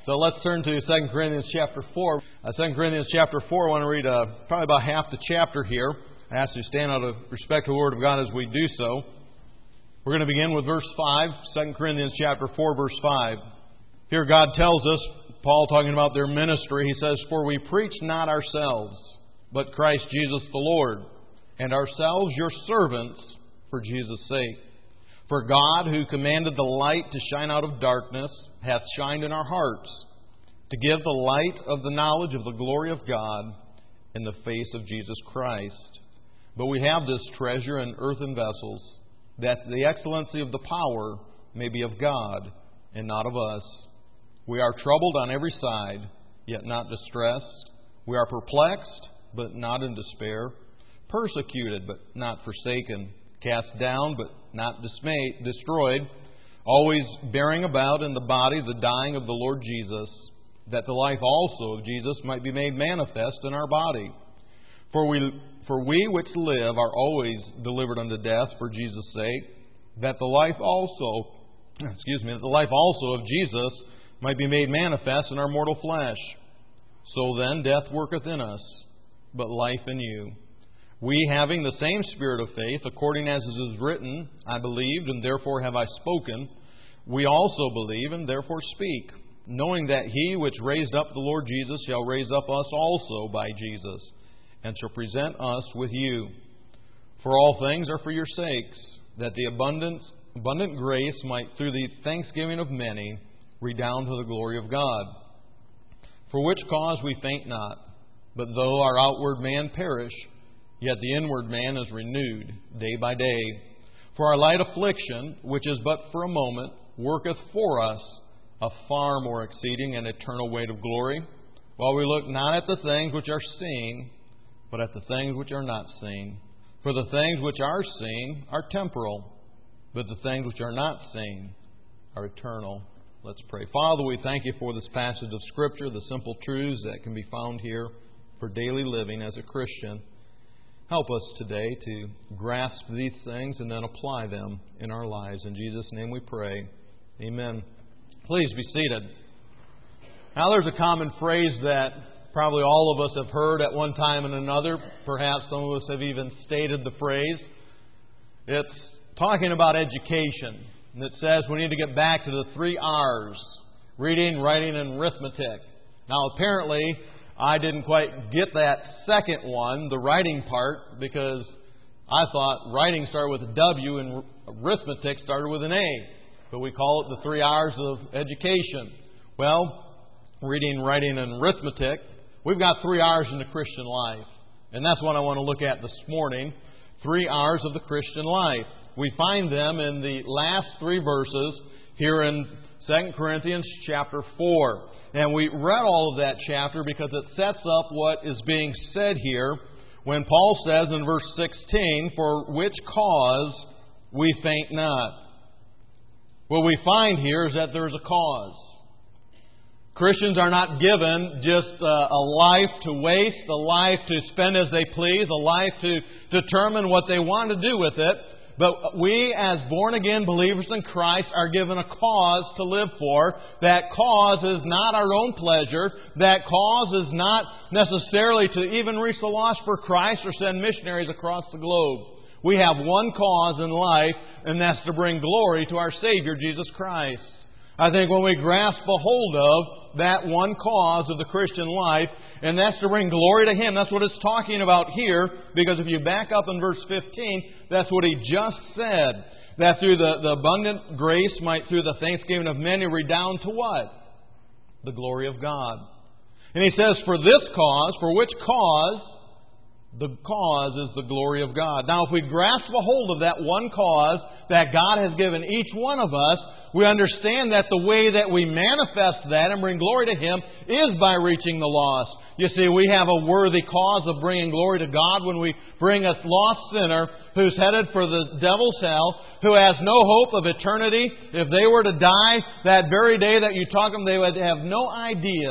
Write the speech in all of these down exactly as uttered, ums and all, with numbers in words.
So let's turn to Second Corinthians chapter four. Uh, Second Corinthians chapter four, I want to read uh, probably about half the chapter here. I ask you to stand out of respect to the Word of God as we do so. We're going to begin with verse five, Second Corinthians chapter four, verse five. Here God tells us, Paul talking about their ministry, he says, "For we preach not ourselves, but Christ Jesus the Lord, and ourselves your servants for Jesus' sake. For God, who commanded the light to shine out of darkness, hath shined in our hearts, to give the light of the knowledge of the glory of God in the face of Jesus Christ. But we have this treasure in earthen vessels, that the excellency of the power may be of God, and not of us. We are troubled on every side, yet not distressed. We are perplexed, but not in despair. Persecuted, but not forsaken. Cast down, but not dismayed, destroyed. Always bearing about in the body the dying of the Lord Jesus, that the life also of Jesus might be made manifest in our body. For we, for we which live are always delivered unto death for Jesus' sake, that the life also, excuse me, that the life also of Jesus might be made manifest in our mortal flesh. So then death worketh in us, but life in you. We, having the same spirit of faith, according as it is written, I believed, and therefore have I spoken. We also believe, and therefore speak, knowing that He which raised up the Lord Jesus shall raise up us also by Jesus, and shall present us with you. For all things are for your sakes, that the abundant, abundant grace might, through the thanksgiving of many, redound to the glory of God. For which cause we faint not, but though our outward man perish, yet the inward man is renewed day by day. For our light affliction, which is but for a moment, worketh for us a far more exceeding and eternal weight of glory, while we look not at the things which are seen, but at the things which are not seen. For the things which are seen are temporal, but the things which are not seen are eternal." Let's pray. Father, we thank You for this passage of Scripture, the simple truths that can be found here for daily living as a Christian. Help us today to grasp these things and then apply them in our lives. In Jesus' name we pray. Amen. Please be seated. Now there's a common phrase that probably all of us have heard at one time and another. Perhaps some of us have even stated the phrase. It's talking about education. And it says we need to get back to the three R's: reading, writing, and arithmetic. Now apparently I didn't quite get that second one, the writing part, because I thought writing started with a W and arithmetic started with an A. But we call it the three R's of education. Well, reading, writing, and arithmetic, we've got three R's in the Christian life. And that's what I want to look at this morning. Three R's of the Christian life. We find them in the last three verses here in Second Corinthians chapter four. And we read all of that chapter because it sets up what is being said here when Paul says in verse sixteen, "For which cause we faint not." What we find here is that there's a cause. Christians are not given just a, a life to waste, a life to spend as they please, a life to determine what they want to do with it. But we, as born-again believers in Christ, are given a cause to live for. That cause is not our own pleasure. That cause is not necessarily to even reach the lost for Christ or send missionaries across the globe. We have one cause in life, and that's to bring glory to our Savior, Jesus Christ. I think when we grasp a hold of that one cause of the Christian life, and that's to bring glory to Him. That's what it's talking about here. Because if you back up in verse fifteen, that's what he just said. That through the, the abundant grace might, through the thanksgiving of many, redound to what? The glory of God. And he says, for this cause, for which cause? The cause is the glory of God. Now, if we grasp a hold of that one cause that God has given each one of us, we understand that the way that we manifest that and bring glory to Him is by reaching the lost. You see, we have a worthy cause of bringing glory to God when we bring a lost sinner who's headed for the devil's hell, who has no hope of eternity. If they were to die that very day that you talk to them, they would have no idea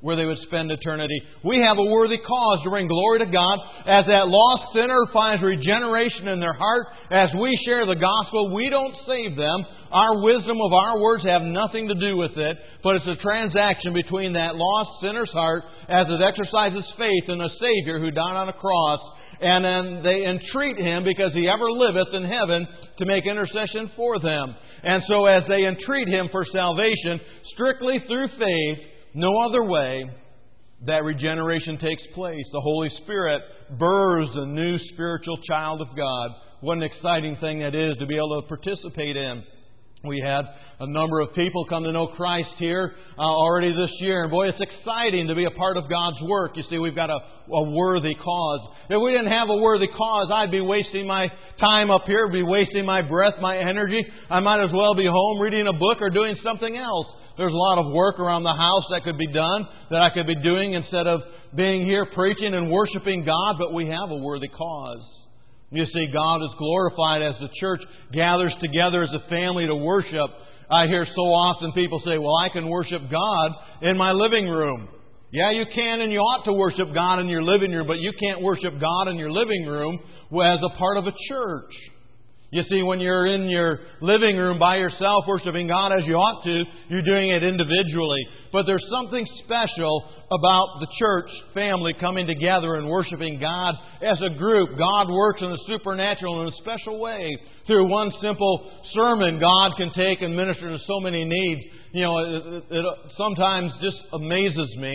where they would spend eternity. We have a worthy cause to bring glory to God as that lost sinner finds regeneration in their heart. As we share the gospel, we don't save them. Our wisdom of our words have nothing to do with it, but it's a transaction between that lost sinner's heart as it exercises faith in a Savior who died on a cross, and then they entreat Him because He ever liveth in heaven to make intercession for them. And so as they entreat Him for salvation, strictly through faith, no other way, that regeneration takes place. The Holy Spirit births a new spiritual child of God. What an exciting thing that is to be able to participate in. We had a number of people come to know Christ here uh, already this year. And boy, it's exciting to be a part of God's work. You see, we've got a, a worthy cause. If we didn't have a worthy cause, I'd be wasting my time up here, be wasting my breath, my energy. I might as well be home reading a book or doing something else. There's a lot of work around the house that could be done, that I could be doing instead of being here preaching and worshiping God, but we have a worthy cause. You see, God is glorified as the church gathers together as a family to worship. I hear so often people say, well, I can worship God in my living room. Yeah, you can, and you ought to worship God in your living room, but you can't worship God in your living room as a part of a church. You see, when you're in your living room by yourself worshiping God as you ought to, you're doing it individually. But there's something special about the church family coming together and worshiping God as a group. God works in the supernatural in a special way. Through one simple sermon, God can take and minister to so many needs. You know, it, it sometimes just amazes me.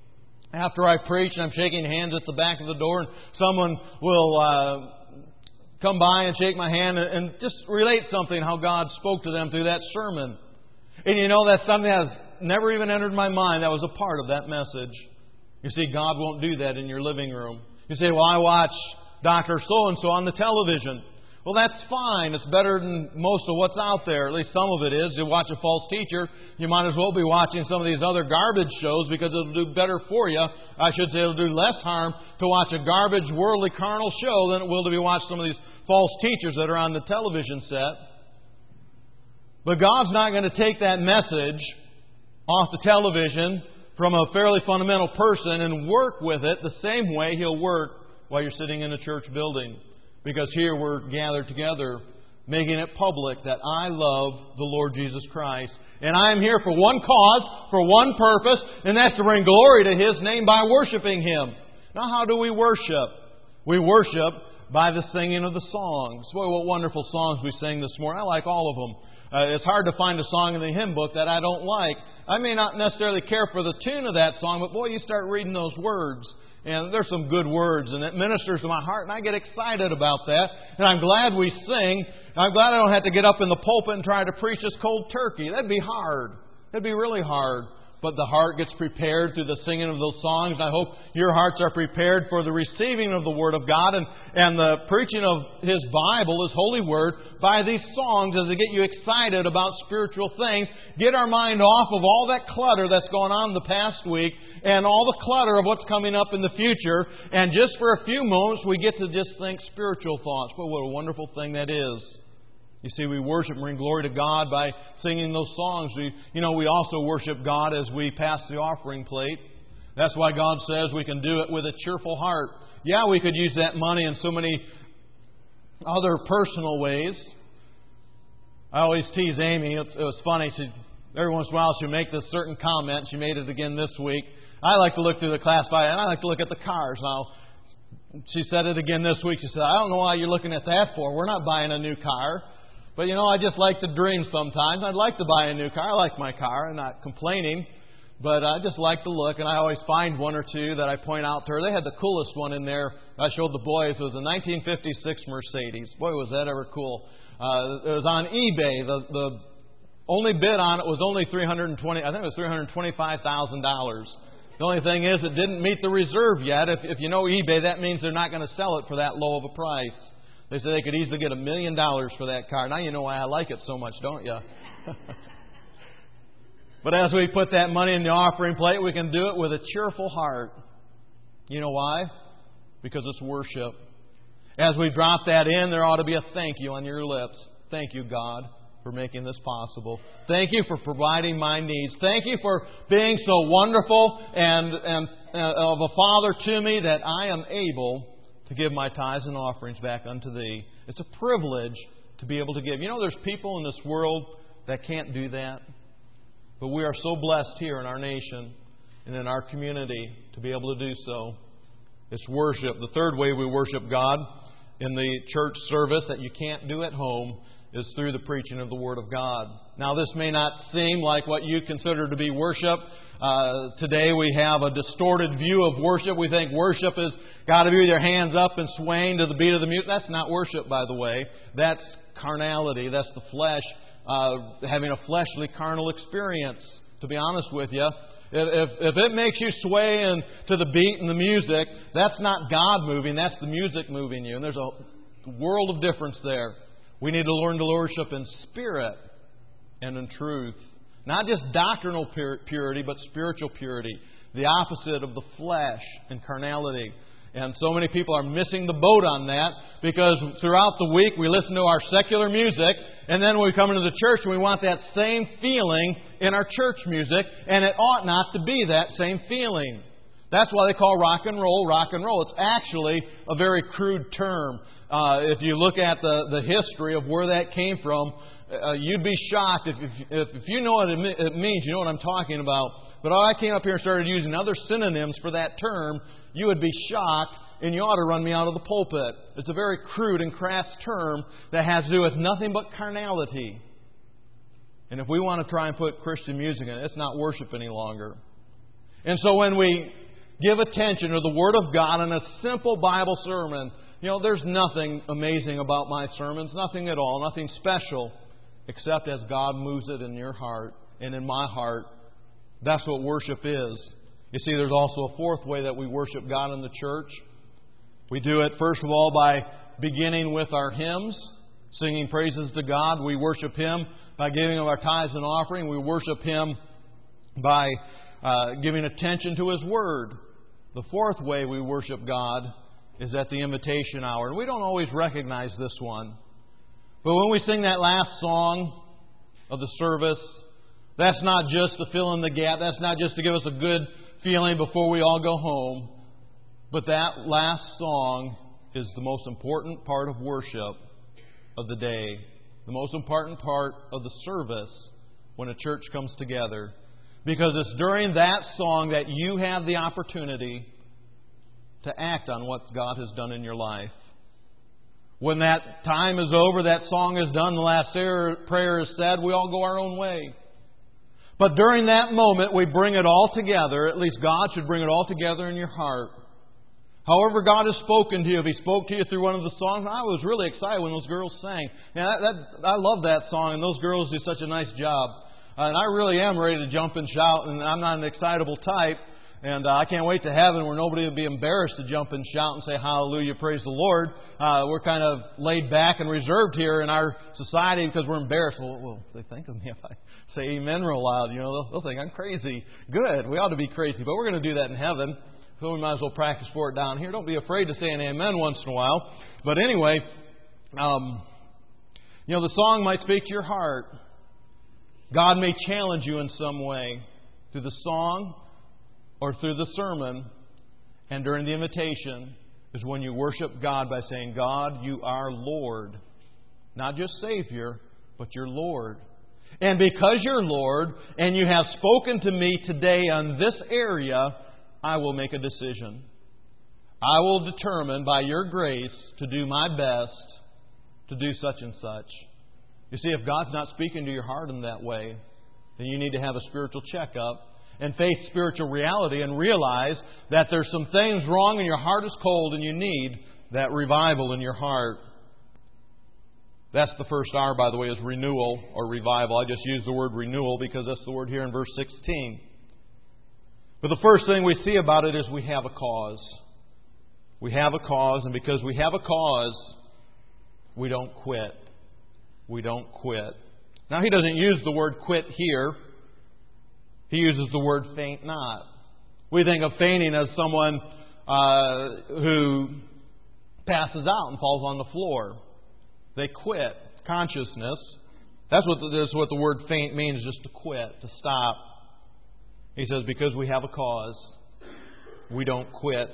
After I preach and I'm shaking hands at the back of the door, and someone will Uh, come by and shake my hand and just relate something, how God spoke to them through that sermon. And you know, that's something that's never even entered my mind that was a part of that message. You see, God won't do that in your living room. You say, well, I watch Doctor So-and-so on the television. Well, that's fine. It's better than most of what's out there. At least some of it is. You watch a false teacher, you might as well be watching some of these other garbage shows because it'll do better for you. I should say it'll do less harm to watch a garbage, worldly, carnal show than it will to be watching some of these false teachers that are on the television set. But God's not going to take that message off the television from a fairly fundamental person and work with it the same way He'll work while you're sitting in a church building. Because here we're gathered together, making it public that I love the Lord Jesus Christ. And I am here for one cause, for one purpose, and that's to bring glory to His name by worshiping Him. Now, how do we worship? We worship by the singing of the songs. Boy, what wonderful songs we sang this morning. I like all of them. Uh, it's hard to find a song in the hymn book that I don't like. I may not necessarily care for the tune of that song, but boy, you start reading those words, and there's some good words, and it ministers to my heart, and I get excited about that. And I'm glad we sing. I'm glad I don't have to get up in the pulpit and try to preach this cold turkey. That'd be hard. That'd be really hard. But the heart gets prepared through the singing of those songs. And I hope your hearts are prepared for the receiving of the Word of God and, and the preaching of His Bible, His Holy Word, by these songs as they get you excited about spiritual things. Get our mind off of all that clutter that's gone on the past week and all the clutter of what's coming up in the future. And just for a few moments, we get to just think spiritual thoughts. But what a wonderful thing that is. You see, we worship and bring glory to God by singing those songs. We, you know, we also worship God as we pass the offering plate. That's why God says we can do it with a cheerful heart. Yeah, we could use that money in so many other personal ways. I always tease Amy. It was funny. She, every once in a while she'll make this certain comment. She made it again this week. I like to look through the classified, and I like to look at the cars. Now, she said it again this week. She said, I don't know why you're looking at that for. We're not buying a new car. But, you know, I just like to dream sometimes. I'd like to buy a new car. I like my car. I'm not complaining. But I just like to look, and I always find one or two that I point out to her. They had the coolest one in there. I showed the boys. It was a nineteen fifty-six Mercedes. Boy, was that ever cool. Uh, it was on eBay. The, the only bid on it was only three hundred twenty. I think it was three hundred twenty-five thousand dollars. The only thing is it didn't meet the reserve yet. If, if you know eBay, that means they're not going to sell it for that low of a price. They said they could easily get a million dollars for that car. Now you know why I like it so much, don't you? But as we put that money in the offering plate, we can do it with a cheerful heart. You know why? Because it's worship. As we drop that in, there ought to be a thank you on your lips. Thank you, God, for making this possible. Thank You for providing my needs. Thank You for being so wonderful and, and uh, of a Father to me that I am able to give my tithes and offerings back unto Thee. It's a privilege to be able to give. You know, there's people in this world that can't do that. But we are so blessed here in our nation and in our community to be able to do so. It's worship. The third way we worship God in the church service that you can't do at home is through the preaching of the Word of God. Now, this may not seem like what you consider to be worship. Uh, today we have a distorted view of worship. We think worship has got to be with your hands up and swaying to the beat of the music. That's not worship, by the way. That's carnality. That's the flesh, uh, having a fleshly, carnal experience, to be honest with you. If, if it makes you sway in to the beat and the music, that's not God moving, that's the music moving you. And there's a world of difference there. We need to learn to worship in spirit and in truth. Not just doctrinal purity, but spiritual purity. The opposite of the flesh and carnality. And so many people are missing the boat on that because throughout the week we listen to our secular music, and then we come into the church and we want that same feeling in our church music, and it ought not to be that same feeling. That's why they call rock and roll rock and roll. It's actually a very crude term. Uh, if you look at the, the history of where that came from, uh, you'd be shocked. If, if, if you know what it, it means, you know what I'm talking about. But if I came up here and started using other synonyms for that term, you would be shocked, and you ought to run me out of the pulpit. It's a very crude and crass term that has to do with nothing but carnality. And if we want to try and put Christian music in it, it's not worship any longer. And so when we give attention to the Word of God in a simple Bible sermon, you know, there's nothing amazing about my sermons, nothing at all, nothing special, except as God moves it in your heart and in my heart. That's what worship is. You see, there's also a fourth way that we worship God in the church. We do it, first of all, by beginning with our hymns, singing praises to God. We worship Him by giving of our tithes and offering. We worship Him by uh, giving attention to His Word. The fourth way we worship God is at the invitation hour. And we don't always recognize this one. But when we sing that last song of the service, that's not just to fill in the gap. That's not just to give us a good feeling before we all go home. But that last song is the most important part of worship of the day. The most important part of the service when a church comes together. Because it's during that song that you have the opportunity to act on what God has done in your life. When that time is over, that song is done, the last prayer is said, we all go our own way. But during that moment, we bring it all together. At least God should bring it all together in your heart. However God has spoken to you, if He spoke to you through one of the songs, I was really excited when those girls sang. And that, that, I love that song, and those girls do such a nice job. Uh, and I really am ready to jump and shout, and I'm not an excitable type. And uh, I can't wait to heaven where nobody will be embarrassed to jump and shout and say, hallelujah, praise the Lord. Uh, we're kind of laid back and reserved here in our society because we're embarrassed. Well, well they think of me if I say amen real loud. You know, they'll, they'll think I'm crazy. Good, we ought to be crazy. But we're going to do that in heaven. So we might as well practice for it down here. Don't be afraid to say an amen once in a while. But anyway, um, you know, the song might speak to your heart. God may challenge you in some way through the song or through the sermon. And during the invitation is when you worship God by saying, God, You are Lord. Not just Savior, but You're Lord. And because You're Lord and You have spoken to me today on this area, I will make a decision. I will determine by Your grace to do my best to do such and such. You see, if God's not speaking to your heart in that way, then you need to have a spiritual checkup and face spiritual reality and realize that there's some things wrong and your heart is cold and you need that revival in your heart. That's the first R, by the way, is renewal or revival. I just use the word renewal because that's the word here in verse sixteen. But the first thing we see about it is we have a cause. We have a cause, and because we have a cause, we don't quit. We don't quit. Now, he doesn't use the word quit here. He uses the word faint not. We think of fainting as someone uh, who passes out and falls on the floor. They quit consciousness. That's what the, that's what the word faint means, just to quit, to stop. He says, because we have a cause, we don't quit.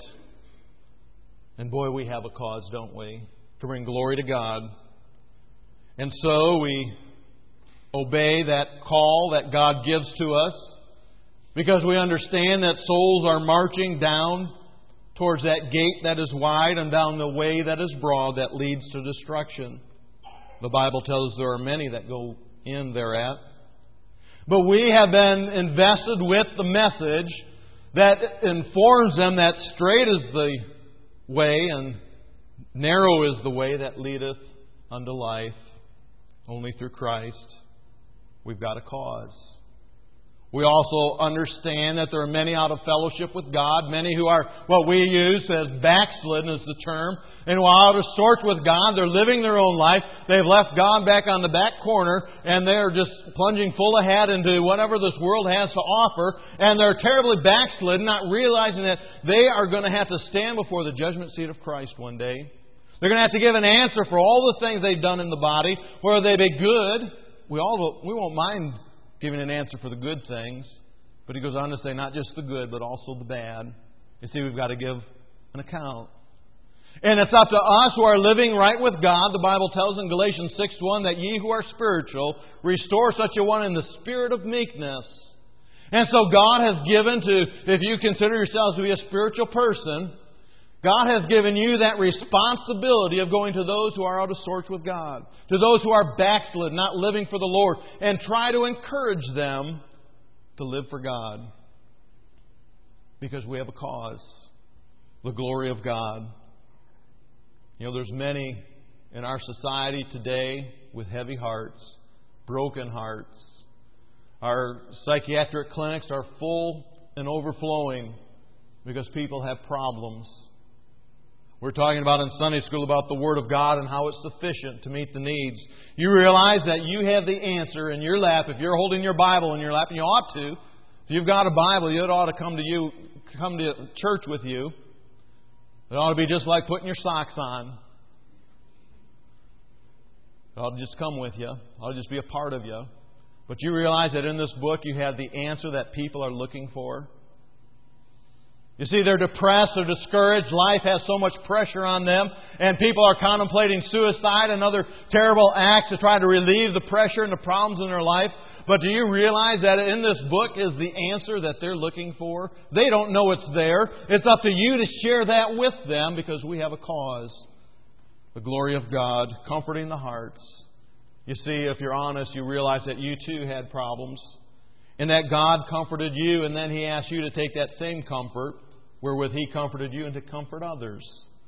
And boy, we have a cause, don't we? To bring glory to God. And so we obey that call that God gives to us, because we understand that souls are marching down towards that gate that is wide and down the way that is broad that leads to destruction. The Bible tells us there are many that go in thereat. But we have been invested with the message that informs them that straight is the way and narrow is the way that leadeth unto life, only through Christ. We've got a cause. We also understand that there are many out of fellowship with God, many who are what we use as backslidden is the term, and who are out of sorts with God. They're living their own life. They've left God back on the back corner, and they're just plunging full ahead into whatever this world has to offer, and they're terribly backslidden, not realizing that they are going to have to stand before the judgment seat of Christ one day. They're going to have to give an answer for all the things they've done in the body, whether they be good. We all we won't mind giving an answer for the good things. But he goes on to say not just the good, but also the bad. You see, we've got to give an account. And it's up to us who are living right with God. The Bible tells in Galatians six one that ye who are spiritual, restore such a one in the spirit of meekness. And so God has given to, if you consider yourselves to be a spiritual person, God has given you that responsibility of going to those who are out of sorts with God, to those who are backslid, not living for the Lord, and try to encourage them to live for God. Because we have a cause, the glory of God. You know, there's many in our society today with heavy hearts, broken hearts. Our psychiatric clinics are full and overflowing because people have problems. We're talking about in Sunday school about the Word of God and how it's sufficient to meet the needs. You realize that you have the answer in your lap. If you're holding your Bible in your lap, and you ought to, if you've got a Bible, it ought to come to you, come to church with you. It ought to be just like putting your socks on. It ought to just come with you. It ought to just be a part of you. But you realize that in this book you have the answer that people are looking for. You see, they're depressed, they're discouraged, life has so much pressure on them, and people are contemplating suicide and other terrible acts to try to relieve the pressure and the problems in their life. But do you realize that in this book is the answer that they're looking for? They don't know it's there. It's up to you to share that with them, because we have a cause. The glory of God, comforting the hearts. You see, if you're honest, you realize that you too had problems, and that God comforted you, and then He asked you to take that same comfort wherewith He comforted you and to comfort others.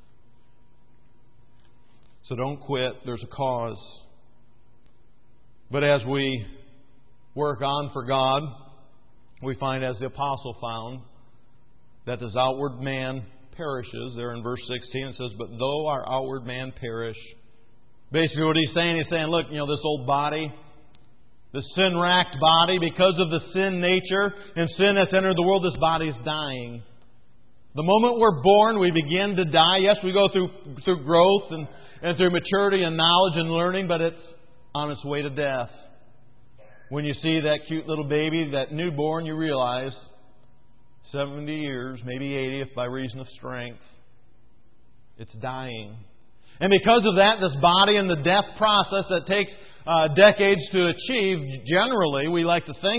So don't quit. There's a cause. But as we work on for God, we find, as the apostle found, that this outward man perishes. There in verse sixteen it says, but though our outward man perish. Basically what he's saying, he's saying, look, you know, this old body, this sin-racked body, because of the sin nature and sin that's entered the world, this body is dying. The moment we're born, we begin to die. Yes, we go through through growth and, and through maturity and knowledge and learning, but it's on its way to death. When you see that cute little baby, that newborn, you realize seventy years, maybe eighty, if by reason of strength, it's dying. And because of that, this body and the death process that takes uh, decades to achieve, generally, we like to think,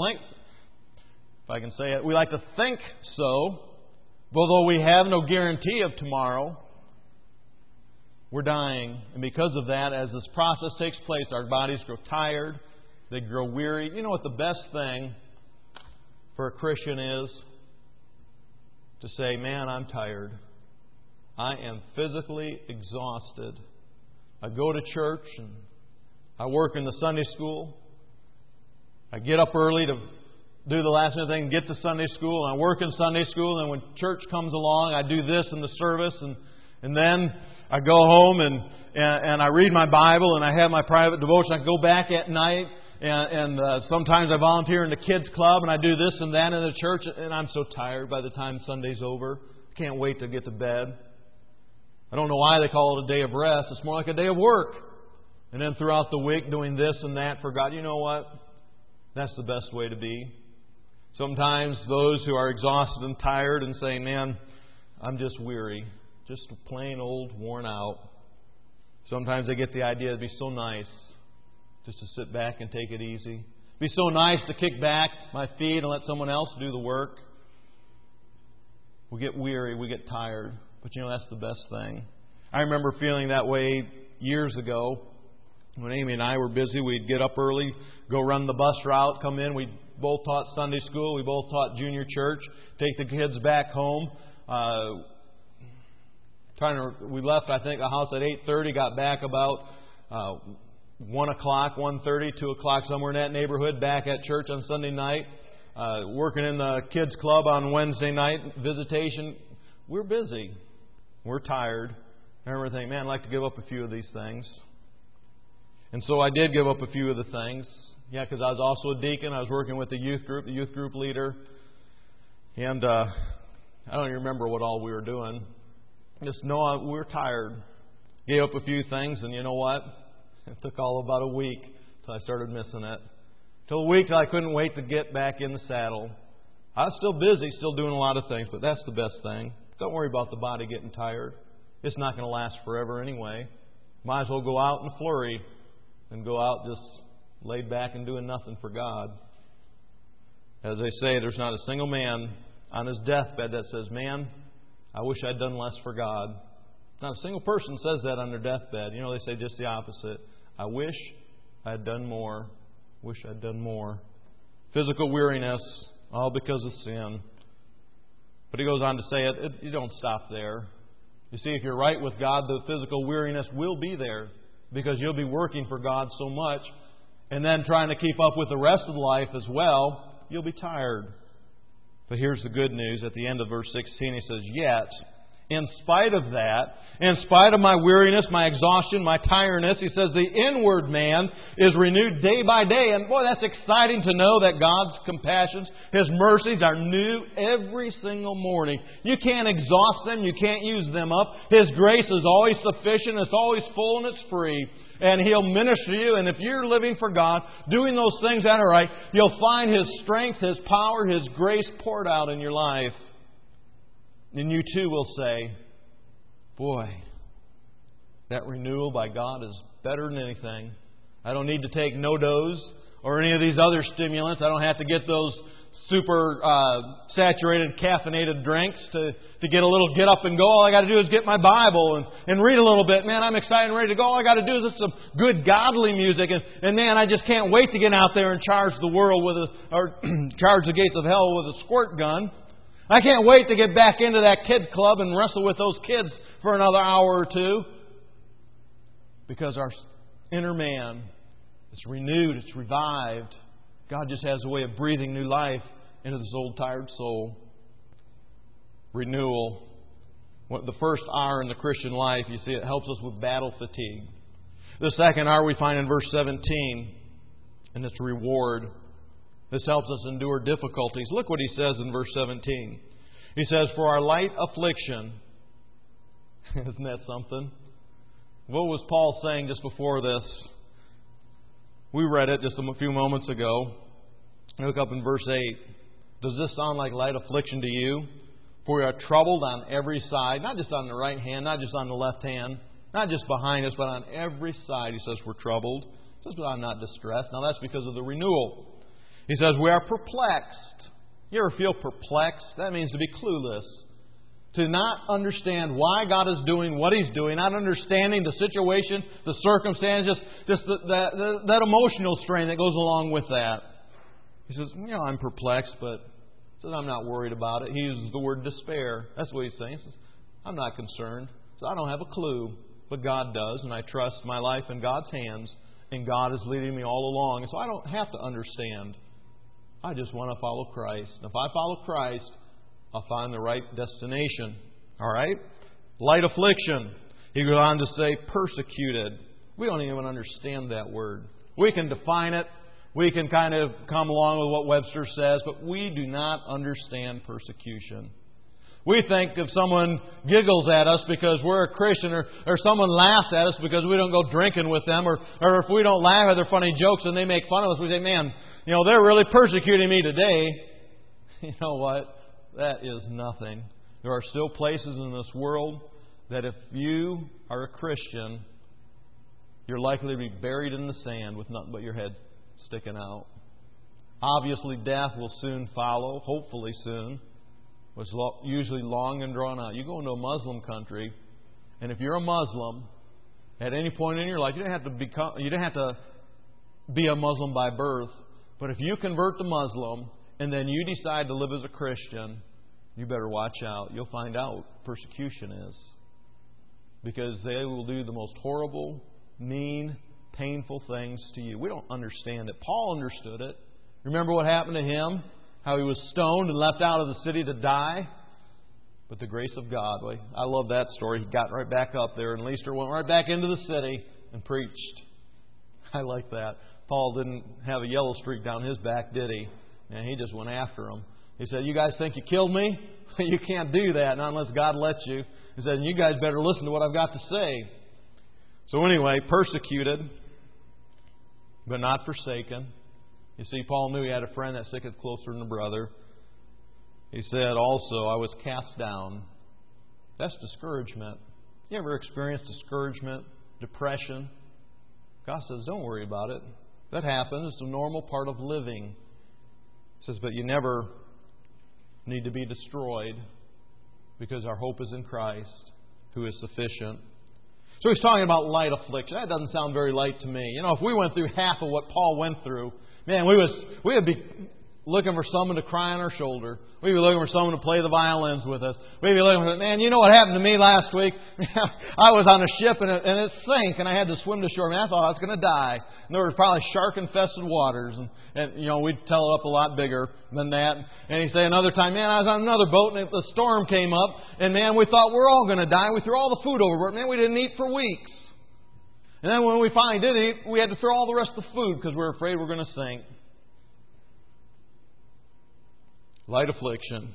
if I can say it, we like to think so. Although we have no guarantee of tomorrow, we're dying. And because of that, as this process takes place, our bodies grow tired, they grow weary. You know what the best thing for a Christian is? To say, man, I'm tired. I am physically exhausted. I go to church and I work in the Sunday school. I get up early to do the last minute thing, get to Sunday school, and I work in Sunday school, and when church comes along, I do this in the service, and, and then I go home and, and, and I read my Bible, and I have my private devotion. I go back at night, and, and uh, sometimes I volunteer in the kids club, and I do this and that in the church, and I'm so tired by the time Sunday's over. I can't wait to get to bed. I don't know why they call it a day of rest. It's more like a day of work. And then throughout the week doing this and that for God. You know what? That's the best way to be. Sometimes those who are exhausted and tired and saying, man, I'm just weary. Just plain old worn out. Sometimes they get the idea it'd be so nice just to sit back and take it easy. It'd be so nice to kick back my feet and let someone else do the work. We get weary, we get tired. But you know, that's the best thing. I remember feeling that way years ago. When Amy and I were busy, we'd get up early, go run the bus route, come in. We both taught Sunday school. We both taught junior church. Take the kids back home. Uh, trying to, we left, I think, the house at eight thirty. Got back about uh, one o'clock, one thirty, two o'clock, somewhere in that neighborhood. Back at church on Sunday night. Uh, working in the kids club on Wednesday night. Visitation. We're busy. We're tired. I remember thinking, man, I'd like to give up a few of these things. And so I did give up a few of the things. Yeah, because I was also a deacon. I was working with the youth group, the youth group leader. And uh, I don't even remember what all we were doing. Just know we were tired. Gave up a few things, and you know what? It took all about a week till I started missing it. Till a week till I couldn't wait to get back in the saddle. I was still busy, still doing a lot of things, but that's the best thing. Don't worry about the body getting tired. It's not going to last forever anyway. Might as well go out in a flurry and go out just laid back and doing nothing for God. As they say, there's not a single man on his deathbed that says, man, I wish I'd done less for God. Not a single person says that on their deathbed. You know, they say just the opposite. I wish I'd done more. Wish I'd done more. Physical weariness, all because of sin. But he goes on to say, it, it, you don't stop there. You see, if you're right with God, the physical weariness will be there because you'll be working for God so much and then trying to keep up with the rest of life as well, you'll be tired. But here's the good news. At the end of verse sixteen, he says, yet, in spite of that, in spite of my weariness, my exhaustion, my tiredness, he says the inward man is renewed day by day. And boy, that's exciting to know that God's compassions, His mercies are new every single morning. You can't exhaust them. You can't use them up. His grace is always sufficient. It's always full and it's free. And He'll minister to you. And if you're living for God, doing those things that are right, you'll find His strength, His power, His grace poured out in your life. And you too will say, boy, that renewal by God is better than anything. I don't need to take no-dose or any of these other stimulants. I don't have to get those super uh, saturated, caffeinated drinks to, to get a little get up and go. All I got to do is get my Bible and, and read a little bit. Man, I'm excited and ready to go. All I got to do is listen to some good godly music. And, and man, I just can't wait to get out there and charge the world with a, or charge the gates of hell with a squirt gun. I can't wait to get back into that kid club and wrestle with those kids for another hour or two. Because our inner man is renewed, it's revived. God just has a way of breathing new life into this old tired soul. Renewal. The first R in the Christian life, you see, it helps us with battle fatigue. The second R we find in verse seventeen, and it's reward. This helps us endure difficulties. Look what he says in verse seventeen. He says, for our light affliction. Isn't that something? What was Paul saying just before this? We read it just a few moments ago. Look up in verse eight. Does this sound like light affliction to you? For we are troubled on every side. Not just on the right hand, not just on the left hand, not just behind us, but on every side. He says we're troubled. He says, but I'm not distressed. Now that's because of the renewal. He says, we are perplexed. You ever feel perplexed? That means to be clueless. To not understand why God is doing what He's doing. Not understanding the situation, the circumstances, just the, the, the, that emotional strain that goes along with that. He says, you know, I'm perplexed, but he says, I'm not worried about it. He uses the word despair. That's what he's saying. He says, I'm not concerned. So I don't have a clue. But God does, and I trust my life in God's hands. And God is leading me all along. And so I don't have to understand. I just want to follow Christ. And if I follow Christ, I'll find the right destination. All right? Light affliction. He goes on to say persecuted. We don't even understand that word. We can define it. We can kind of come along with what Webster says, but we do not understand persecution. We think if someone giggles at us because we're a Christian, or, or someone laughs at us because we don't go drinking with them, or, or if we don't laugh at their funny jokes and they make fun of us, we say, man, you know, they're really persecuting me today. You know what? That is nothing. There are still places in this world that if you are a Christian, you're likely to be buried in the sand with nothing but your head sticking out. Obviously, death will soon follow, hopefully soon. It's usually long and drawn out. You go into a Muslim country, and if you're a Muslim, at any point in your life, you don't have to become, you don't have to be a Muslim by birth. But if you convert to Muslim and then you decide to live as a Christian, you better watch out. You'll find out what persecution is, because they will do the most horrible, mean, painful things to you. We don't understand it. Paul understood it. Remember what happened to him? How he was stoned and left out of the city to die. But the grace of God, I love that story. He got right back up there, and Lystra went right back into the city and preached. I like that. Paul didn't have a yellow streak down his back, did he? And he just went after them. He said, you guys think you killed me? You can't do that, not unless God lets you. He said, you guys better listen to what I've got to say. So anyway, persecuted, but not forsaken. You see, Paul knew he had a friend that sticketh closer than a brother. He said also, I was cast down. That's discouragement. You ever experienced discouragement, depression? God says, don't worry about it. That happens. It's a normal part of living. He says, but you never need to be destroyed, because our hope is in Christ, who is sufficient. So he's talking about light affliction. That doesn't sound very light to me. You know, if we went through half of what Paul went through, man, we was we would be looking for someone to cry on our shoulder. We'd be looking for someone to play the violins with us. We'd be looking for, man, you know what happened to me last week? I was on a ship and it, and it sank, and I had to swim to shore. Man, I thought I was going to die. And there were probably shark-infested waters. And, and, you know, we'd tell it up a lot bigger than that. And he'd say another time, man, I was on another boat, and the storm came up. And, man, we thought we're all going to die. We threw all the food overboard. Man, we didn't eat for weeks. And then when we finally did eat, we had to throw all the rest of the food because we were afraid we were going to sink. Light affliction.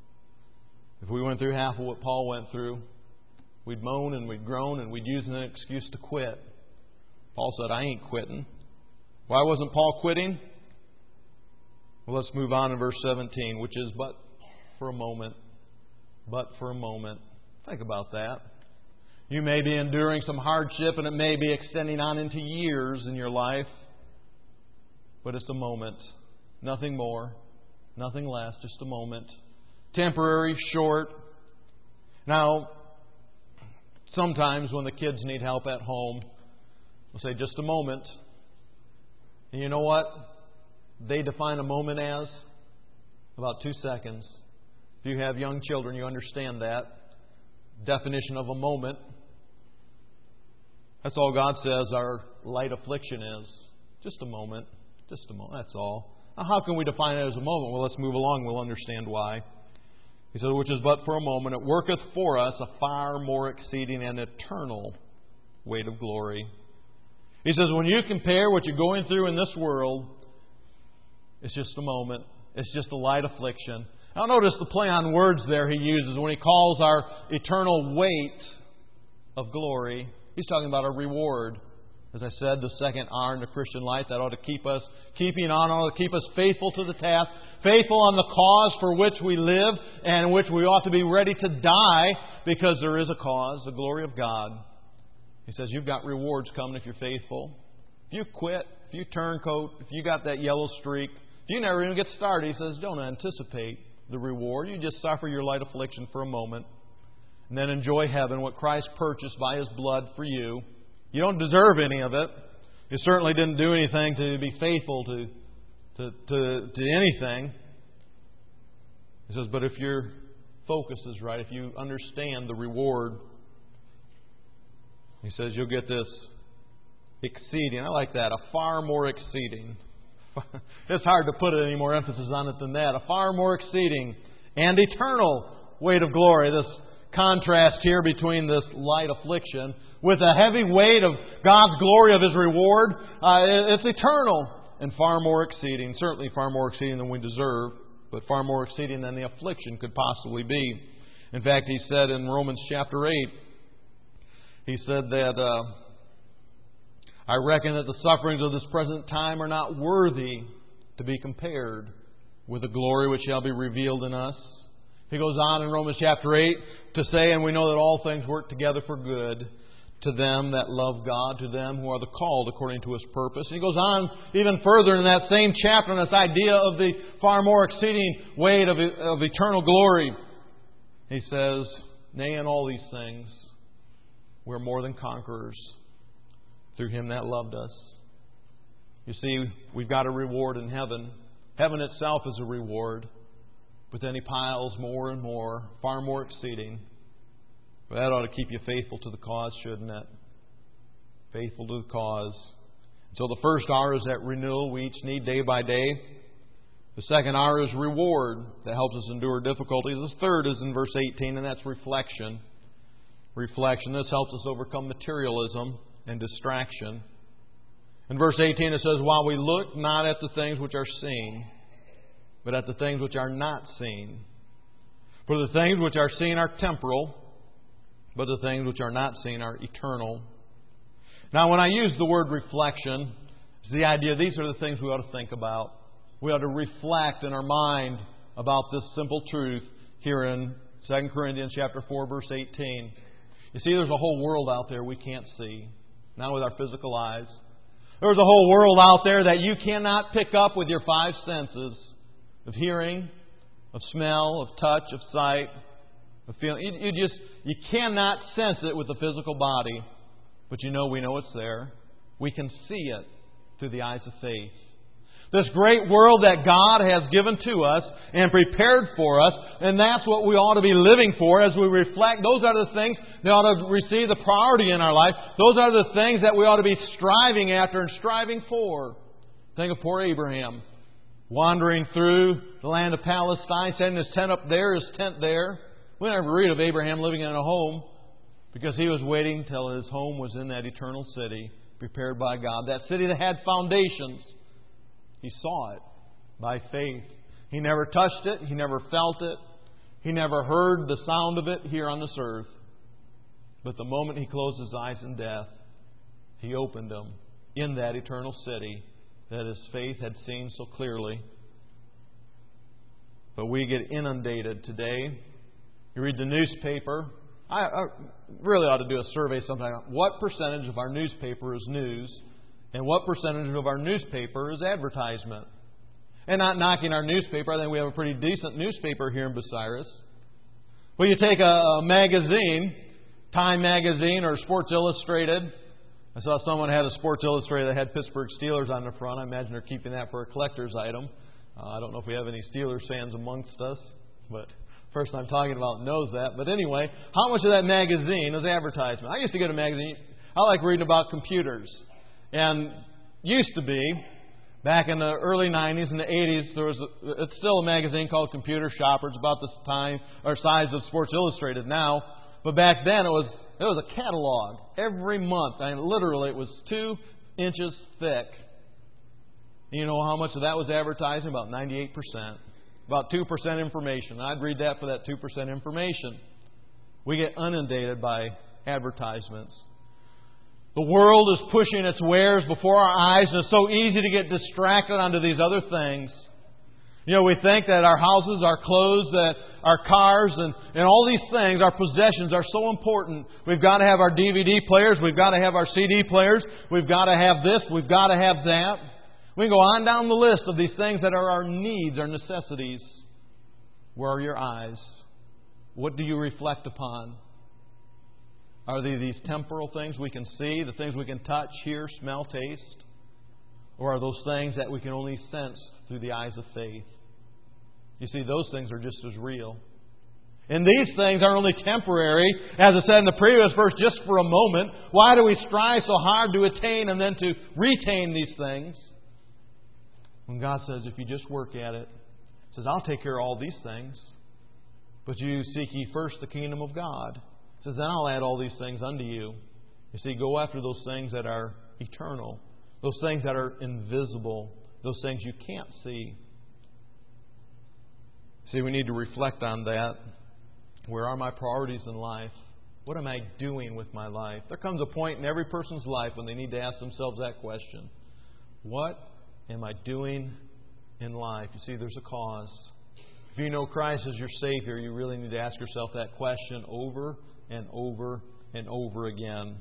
If we went through half of what Paul went through, we'd moan and we'd groan and we'd use an excuse to quit. Paul said, I ain't quitting. Why wasn't Paul quitting? Well, let's move on in verse seventeen, which is but for a moment. But for a moment. Think about that. You may be enduring some hardship, and it may be extending on into years in your life. But it's a moment. Nothing more. Nothing less, just a moment. Temporary, short. Now, sometimes when the kids need help at home, we'll say just a moment. And you know what they define a moment as? About two seconds. If you have young children, you understand that. Definition of a moment. That's all God says our light affliction is. Just a moment. Just a moment. That's all. How can we define it as a moment? Well, let's move along. We'll understand why. He said, which is but for a moment. It worketh for us a far more exceeding and eternal weight of glory. He says, when you compare what you're going through in this world, it's just a moment. It's just a light affliction. Now notice the play on words there he uses when he calls our eternal weight of glory. He's talking about a reward. As I said, the second R in the Christian life, that ought to keep us keeping on, ought to keep us faithful to the task, faithful on the cause for which we live, and in which we ought to be ready to die, because there is a cause, the glory of God. He says, you've got rewards coming if you're faithful. If you quit, if you turncoat, if you got that yellow streak, if you never even get started, he says, don't anticipate the reward. You just suffer your light affliction for a moment, and then enjoy heaven, what Christ purchased by His blood for you. You don't deserve any of it. You certainly didn't do anything to be faithful to, to, to, to anything. He says, but if your focus is right, if you understand the reward, he says you'll get this exceeding. I like that. A far more exceeding. It's hard to put any more emphasis on it than that. A far more exceeding and eternal weight of glory. This contrast here between this light affliction with a heavy weight of God's glory, of His reward. Uh, it's eternal and far more exceeding. Certainly far more exceeding than we deserve, but far more exceeding than the affliction could possibly be. In fact, he said in Romans chapter eight, he said that, uh, I reckon that the sufferings of this present time are not worthy to be compared with the glory which shall be revealed in us. He goes on in Romans chapter eight to say, and we know that all things work together for good to them that love God, to them who are the called according to His purpose. And he goes on even further in that same chapter on this idea of the far more exceeding weight of, of eternal glory. He says, nay, in all these things, we're more than conquerors through Him that loved us. You see, we've got a reward in heaven. Heaven itself is a reward. But then He piles more and more, far more exceeding. But that ought to keep you faithful to the cause, shouldn't it? Faithful to the cause. So the first hour is that renewal we each need day by day. The second hour is reward that helps us endure difficulties. The third is in verse eighteen, and that's reflection. Reflection. This helps us overcome materialism and distraction. In verse eighteen it says, while we look not at the things which are seen, but at the things which are not seen. For the things which are seen are temporal, but the things which are not seen are eternal. Now, when I use the word reflection, it's the idea these are the things we ought to think about. We ought to reflect in our mind about this simple truth here in Second Corinthians chapter four, verse eighteen. You see, there's a whole world out there we can't see, not with our physical eyes. There's a whole world out there that you cannot pick up with your five senses of hearing, of smell, of touch, of sight, of feeling. You, you just you cannot sense it with the physical body, but you know we know it's there. We can see it through the eyes of faith. This great world that God has given to us and prepared for us, and that's what we ought to be living for as we reflect. Those are the things that ought to receive the priority in our life. Those are the things that we ought to be striving after and striving for. Think of poor Abraham, wandering through the land of Palestine, setting his tent up there, his tent there. We never read of Abraham living in a home because he was waiting till his home was in that eternal city prepared by God. That city that had foundations. He saw it by faith. He never touched it. He never felt it. He never heard the sound of it here on this earth. But the moment he closed his eyes in death, he opened them in that eternal city that his faith had seen so clearly. But we get inundated today. You read the newspaper. I, I really ought to do a survey sometime. What percentage of our newspaper is news? And what percentage of our newspaper is advertisement? And not knocking our newspaper. I think we have a pretty decent newspaper here in Bucyrus. Well, you take a, a magazine, Time Magazine or Sports Illustrated. I saw someone had a Sports Illustrated that had Pittsburgh Steelers on the front. I imagine they're keeping that for a collector's item. Uh, I don't know if we have any Steelers fans amongst us, but person I'm talking about knows that. But anyway, how much of that magazine is advertisement? I used to get a magazine. I like reading about computers. And used to be, back in the early nineties and the eighties, there was a, it's still a magazine called Computer Shopper. It's about the time or size of Sports Illustrated now. But back then it was it was a catalog every month. I mean, literally, it was two inches thick. You know how much of that was advertising? About ninety-eight percent. About two percent information. I'd read that for that two percent information. We get inundated by advertisements. The world is pushing its wares before our eyes, and it's so easy to get distracted onto these other things. You know, we think that our houses, our clothes, that our cars, and, and all these things, our possessions are so important. We've got to have our D V D players. We've got to have our C D players. We've got to have this. We've got to have that. We can go on down the list of these things that are our needs, our necessities. Where are your eyes? What do you reflect upon? Are they these temporal things we can see, the things we can touch, hear, smell, taste? Or are those things that we can only sense through the eyes of faith? You see, those things are just as real. And these things are only temporary, as I said in the previous verse, just for a moment. Why do we strive so hard to attain and then to retain these things? When God says, if you just work at it, He says, I'll take care of all these things. But you seek ye first the kingdom of God. He says, then I'll add all these things unto you. You see, go after those things that are eternal. Those things that are invisible. Those things you can't see. See, we need to reflect on that. Where are my priorities in life? What am I doing with my life? There comes a point in every person's life when they need to ask themselves that question. What am I doing in life? You see, there's a cause. If you know Christ as your Savior, you really need to ask yourself that question over and over and over again.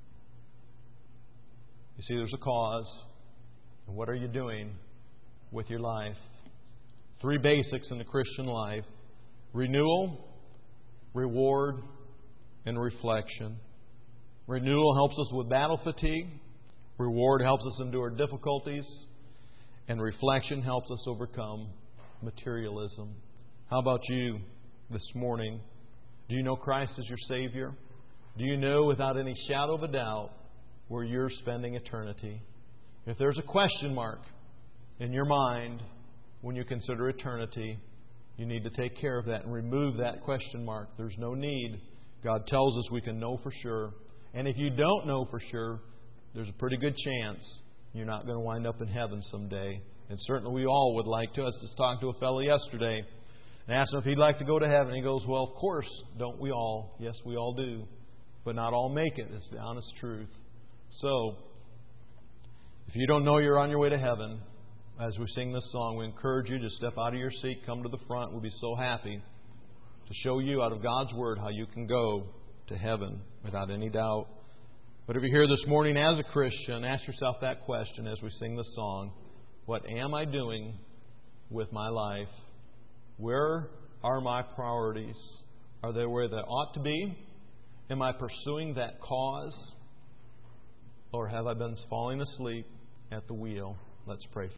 You see, there's a cause. And what are you doing with your life? Three basics in the Christian life: renewal, reward, and reflection. Renewal helps us with battle fatigue. Reward helps us endure difficulties. And reflection helps us overcome materialism. How about you this morning? Do you know Christ as your Savior? Do you know without any shadow of a doubt where you're spending eternity? If there's a question mark in your mind when you consider eternity, you need to take care of that and remove that question mark. There's no need. God tells us we can know for sure. And if you don't know for sure, there's a pretty good chance you're not going to wind up in heaven someday. And certainly we all would like to. I was just talking to a fellow yesterday and asked him if he'd like to go to heaven. He goes, well, of course, don't we all? Yes, we all do. But not all make it. It's the honest truth. So, if you don't know you're on your way to heaven, as we sing this song, we encourage you to step out of your seat, come to the front. We'll be so happy to show you out of God's Word how you can go to heaven without any doubt. But if you're here this morning as a Christian, ask yourself that question as we sing the song. What am I doing with my life? Where are my priorities? Are they where they ought to be? Am I pursuing that cause? Or have I been falling asleep at the wheel? Let's pray.